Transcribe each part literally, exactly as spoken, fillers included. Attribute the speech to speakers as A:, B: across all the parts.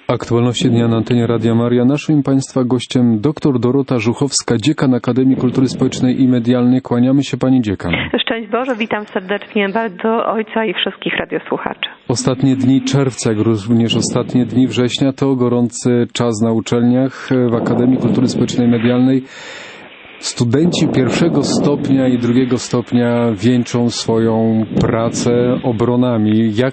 A: Aktualności dnia na antenie Radia Maria. Naszym Państwa gościem dr Dorota Żuchowska, dziekan Akademii Kultury Społecznej i Medialnej. Kłaniamy się Pani dziekan.
B: Szczęść Boże, witam serdecznie bardzo Ojca i wszystkich radiosłuchaczy.
A: Ostatnie dni czerwca, jak również ostatnie dni września to gorący czas na uczelniach w Akademii Kultury Społecznej i Medialnej. Studenci pierwszego stopnia i drugiego stopnia wieńczą swoją pracę obronami. Jak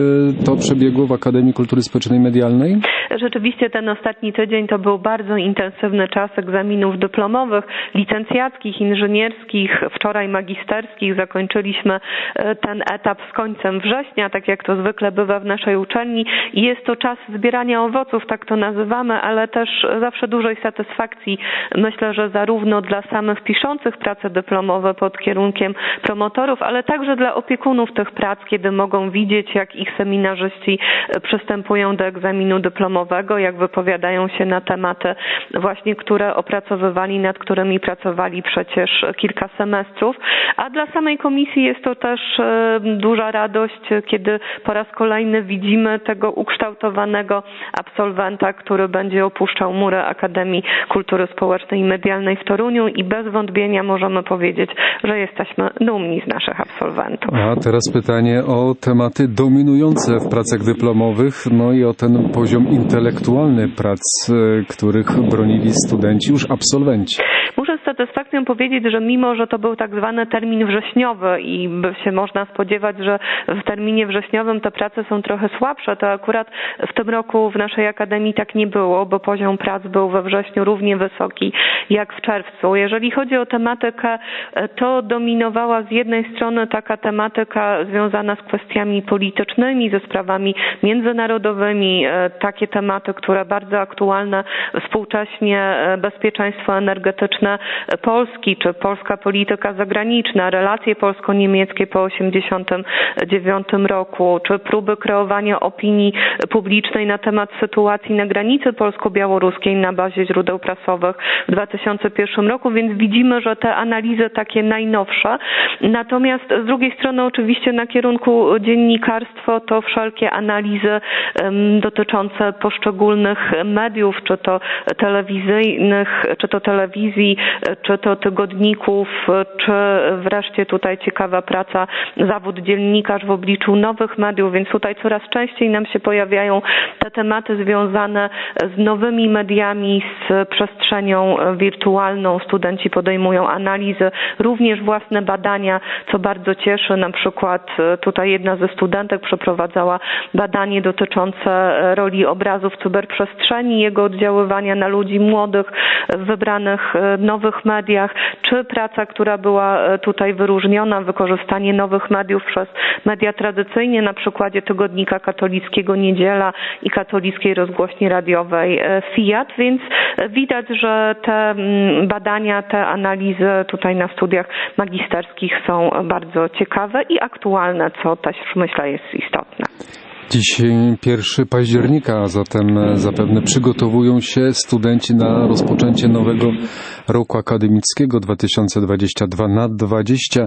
A: to przebiegło w Akademii Kultury Społecznej i Medialnej?
B: Rzeczywiście ten ostatni tydzień to był bardzo intensywny czas egzaminów dyplomowych, licencjackich, inżynierskich, wczoraj magisterskich. Zakończyliśmy ten etap z końcem września, tak jak to zwykle bywa w naszej uczelni. I jest to czas zbierania owoców, tak to nazywamy, ale też zawsze dużej satysfakcji. Myślę, że zarówno dla samych piszących prace dyplomowe pod kierunkiem promotorów, ale także dla opiekunów tych prac, kiedy mogą widzieć, jak ich seminarzyści przystępują do egzaminu dyplomowego, jak wypowiadają się na tematy właśnie, które opracowywali, nad którymi pracowali przecież kilka semestrów. A dla samej komisji jest to też duża radość, kiedy po raz kolejny widzimy tego ukształtowanego absolwenta, który będzie opuszczał mury Akademii Kultury Społecznej i Medialnej w Toruniu i bez wątpienia możemy powiedzieć, że jesteśmy dumni z naszych absolwentów.
A: A teraz pytanie o tematy dominujące w pracach dyplomowych, no i o ten poziom intelektualny prac, których bronili studenci, już absolwenci.
B: Muszę z satysfakcją powiedzieć, że mimo, że to był tak zwany termin wrześniowy i by się można spodziewać, że w terminie wrześniowym te prace są trochę słabsze, to akurat w tym roku w naszej Akademii tak nie było, bo poziom prac był we wrześniu równie wysoki jak w czerwcu. Jeżeli chodzi o tematykę, to dominowała z jednej strony taka tematyka związana z kwestiami politycznymi, ze sprawami międzynarodowymi, takie tematy, które bardzo aktualne współcześnie, bezpieczeństwo energetyczne Polski, czy polska polityka zagraniczna, relacje polsko-niemieckie po osiemdziesiątym dziewiątym roku, czy próby kreowania opinii publicznej na temat sytuacji na granicy polsko-białoruskiej na bazie źródeł prasowych w dwa tysiące pierwszym roku, więc widzimy, że te analizy takie najnowsze. Natomiast z drugiej strony oczywiście na kierunku dziennikarstwo to wszelkie analizy um, dotyczące poszczególnych mediów, czy to telewizyjnych, czy to telewizji, czy to tygodników, czy wreszcie tutaj ciekawa praca, zawód dziennikarz w obliczu nowych mediów, więc tutaj coraz częściej nam się pojawiają te tematy związane z nowymi mediami, z przestrzenią wirtualną. Studenci podejmują analizy, również własne badania, co bardzo cieszy. Na przykład tutaj jedna ze studentek przeprowadzała badanie dotyczące roli obrazu w cyberprzestrzeni, jego oddziaływania na ludzi młodych w wybranych nowych mediach, czy praca, która była tutaj wyróżniona, wykorzystanie nowych mediów przez media tradycyjnie, na przykładzie tygodnika katolickiego Niedziela i katolickiej rozgłośni radiowej Fiat, więc widać, że te badania, te analizy tutaj na studiach magisterskich są bardzo ciekawe i aktualne, co też myślę jest istotne.
A: Dziś pierwszego października, a zatem zapewne przygotowują się studenci na rozpoczęcie nowego roku akademickiego dwa tysiące dwudziestego drugiego na dwudziesty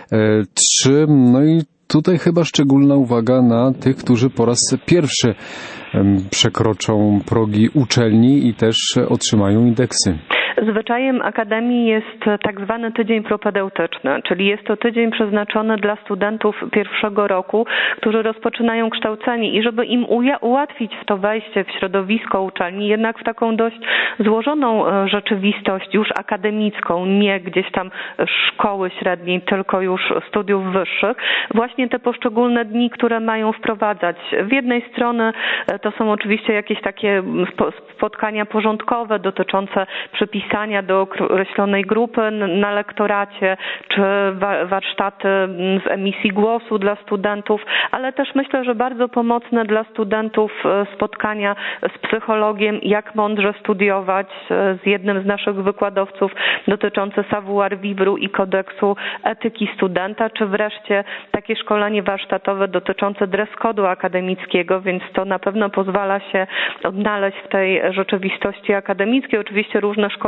A: trzeci. No i tutaj chyba szczególna uwaga na tych, którzy po raz pierwszy przekroczą progi uczelni i też otrzymają indeksy.
B: Zwyczajem Akademii jest tak zwany tydzień propedeutyczny, czyli jest to tydzień przeznaczony dla studentów pierwszego roku, którzy rozpoczynają kształcenie i żeby im ułatwić w to wejście w środowisko uczelni, jednak w taką dość złożoną rzeczywistość już akademicką, nie gdzieś tam szkoły średniej, tylko już studiów wyższych, właśnie te poszczególne dni, które mają wprowadzać. W jednej strony to są oczywiście jakieś takie spotkania porządkowe dotyczące przepisów do określonej grupy na lektoracie, czy warsztaty z emisji głosu dla studentów, ale też myślę, że bardzo pomocne dla studentów spotkania z psychologiem, jak mądrze studiować, z jednym z naszych wykładowców dotyczące savoir vivre i kodeksu etyki studenta, czy wreszcie takie szkolenie warsztatowe dotyczące dress code'u akademickiego, więc to na pewno pozwala się odnaleźć w tej rzeczywistości akademickiej. Oczywiście różne szkolenia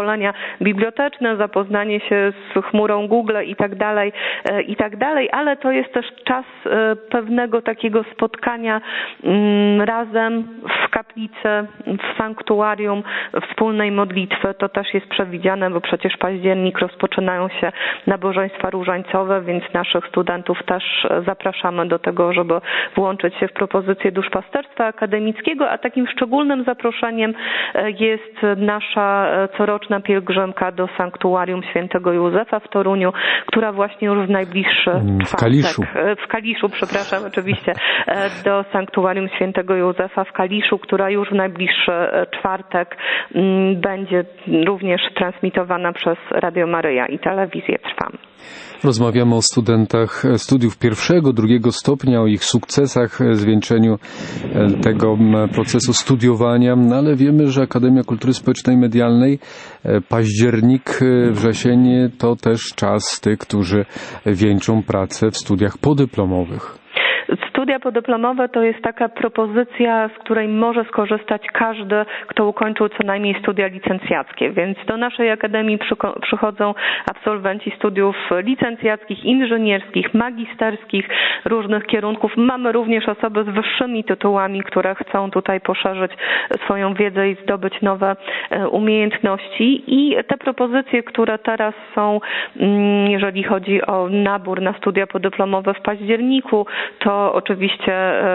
B: szkolenia biblioteczne, zapoznanie się z chmurą Google i tak dalej, i tak dalej, ale to jest też czas pewnego takiego spotkania razem w kaplicy, w sanktuarium, wspólnej modlitwy. To też jest przewidziane, bo przecież październik rozpoczynają się nabożeństwa różańcowe, więc naszych studentów też zapraszamy do tego, żeby włączyć się w propozycję duszpasterstwa akademickiego, a takim szczególnym zaproszeniem jest nasza coroczna pielgrzymka do sanktuarium świętego Józefa w Toruniu, która właśnie już w najbliższy
A: w Kaliszu.
B: w Kaliszu, przepraszam, oczywiście, do sanktuarium świętego Józefa w Kaliszu, która już w najbliższy czwartek będzie również transmitowana przez Radio Maryja i telewizję Trwam.
A: Rozmawiamy o studentach studiów pierwszego, drugiego stopnia, o ich sukcesach, zwieńczeniu tego procesu studiowania, ale wiemy, że Akademia Kultury Społecznej i Medialnej, październik, wrzesień to też czas tych, którzy wieńczą pracę w studiach podyplomowych.
B: Studia podyplomowe to jest taka propozycja, z której może skorzystać każdy, kto ukończył co najmniej studia licencjackie, więc do naszej akademii przychodzą absolwenci studiów licencjackich, inżynierskich, magisterskich, różnych kierunków. Mamy również osoby z wyższymi tytułami, które chcą tutaj poszerzyć swoją wiedzę i zdobyć nowe umiejętności i te propozycje, które teraz są, jeżeli chodzi o nabór na studia podyplomowe w październiku, to oczywiście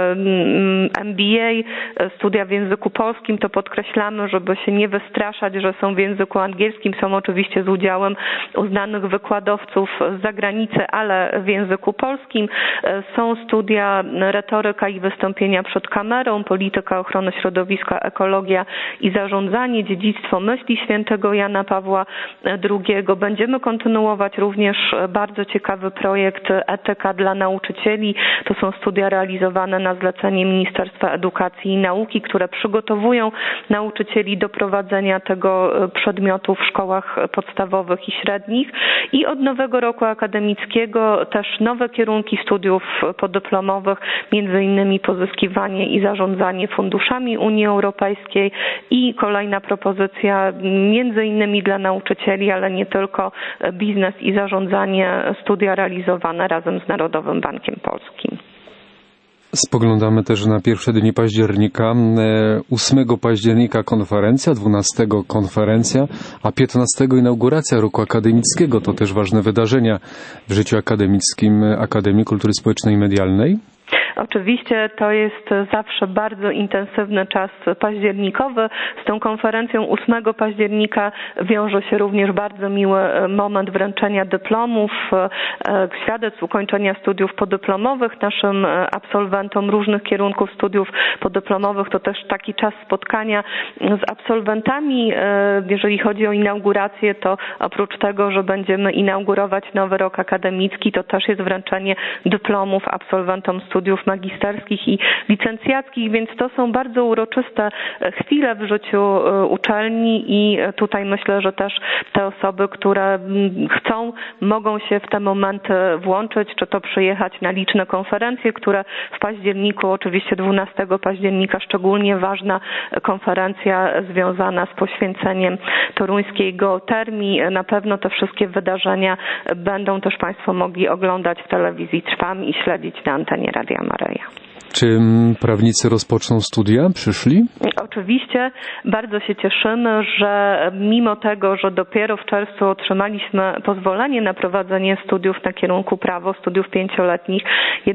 B: M B A, studia w języku polskim, to podkreślamy, żeby się nie wystraszać, że są w języku angielskim, są oczywiście z udziałem uznanych wykładowców z zagranicy, ale w języku polskim. Są studia retoryka i wystąpienia przed kamerą, polityka ochrony środowiska, ekologia i zarządzanie, dziedzictwo myśli świętego Jana Pawła drugiego. Będziemy kontynuować również bardzo ciekawy projekt Etyka dla nauczycieli. To są studia realizowane na zlecenie Ministerstwa Edukacji i Nauki, które przygotowują nauczycieli do prowadzenia tego przedmiotu w szkołach podstawowych i średnich. I od nowego roku akademickiego też nowe kierunki studiów podyplomowych, między innymi pozyskiwanie i zarządzanie funduszami Unii Europejskiej i kolejna propozycja między innymi dla nauczycieli, ale nie tylko, biznes i zarządzanie, studia realizowane razem z Narodowym Bankiem Polskim.
A: Spoglądamy też na pierwsze dni października. ósmego października konferencja, dwunastego konferencja, a piętnastego inauguracja roku akademickiego. To też ważne wydarzenia w życiu akademickim Akademii Kultury Społecznej i Medialnej.
B: Oczywiście to jest zawsze bardzo intensywny czas październikowy. Z tą konferencją ósmego października wiąże się również bardzo miły moment wręczenia dyplomów, świadectw ukończenia studiów podyplomowych naszym absolwentom różnych kierunków studiów podyplomowych. To też taki czas spotkania z absolwentami. Jeżeli chodzi o inaugurację, to oprócz tego, że będziemy inaugurować nowy rok akademicki, to też jest wręczenie dyplomów absolwentom studiów magisterskich i licencjackich, więc to są bardzo uroczyste chwile w życiu uczelni i tutaj myślę, że też te osoby, które chcą, mogą się w te momenty włączyć, czy to przyjechać na liczne konferencje, które w październiku, oczywiście dwunastego października, szczególnie ważna konferencja związana z poświęceniem toruńskiej geotermii. Na pewno te wszystkie wydarzenia będą też Państwo mogli oglądać w telewizji Trwam i śledzić na antenie Radia Maryja.
A: Czy prawnicy rozpoczną studia? Przyszli?
B: Oczywiście bardzo się cieszymy, że mimo tego, że dopiero w czerwcu otrzymaliśmy pozwolenie na prowadzenie studiów na kierunku prawo, studiów pięcioletnich,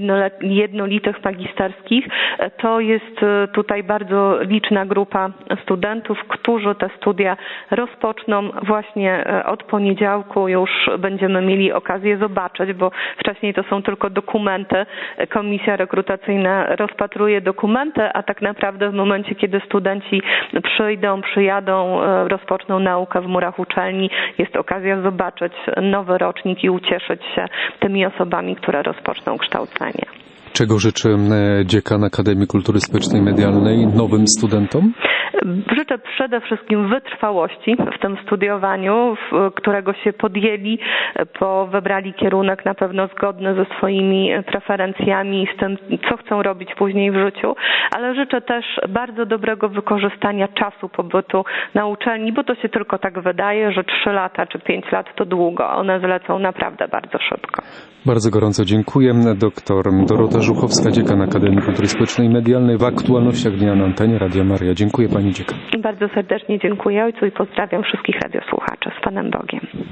B: jednolitych magisterskich, to jest tutaj bardzo liczna grupa studentów, którzy te studia rozpoczną właśnie od poniedziałku. Już będziemy mieli okazję zobaczyć, bo wcześniej to są tylko dokumenty. Komisja rekrutacyjna rozpatruje dokumenty, a tak naprawdę w momencie, kiedy studenci przyjdą, przyjadą, rozpoczną naukę w murach uczelni, jest okazja zobaczyć nowy rocznik i ucieszyć się tymi osobami, które rozpoczną kształcenie.
A: Czego życzy dziekan Akademii Kultury Społecznej i Medialnej nowym studentom?
B: Życzę przede wszystkim wytrwałości w tym studiowaniu, którego się podjęli, bo wybrali kierunek na pewno zgodny ze swoimi preferencjami i z tym, co chcą robić później w życiu, ale życzę też bardzo dobrego wykorzystania czasu pobytu na uczelni, bo to się tylko tak wydaje, że trzy lata czy pięć lat to długo, one zlecą naprawdę bardzo szybko.
A: Bardzo gorąco dziękuję. Doktor Dorota Żuchowska, dziekan Akademii Kultury Społecznej i Medialnej w aktualnościach dnia na antenie Radia Maryja. Dziękuję pani dziekan.
B: Bardzo serdecznie dziękuję ojcu i pozdrawiam wszystkich radiosłuchaczy. Z Panem Bogiem.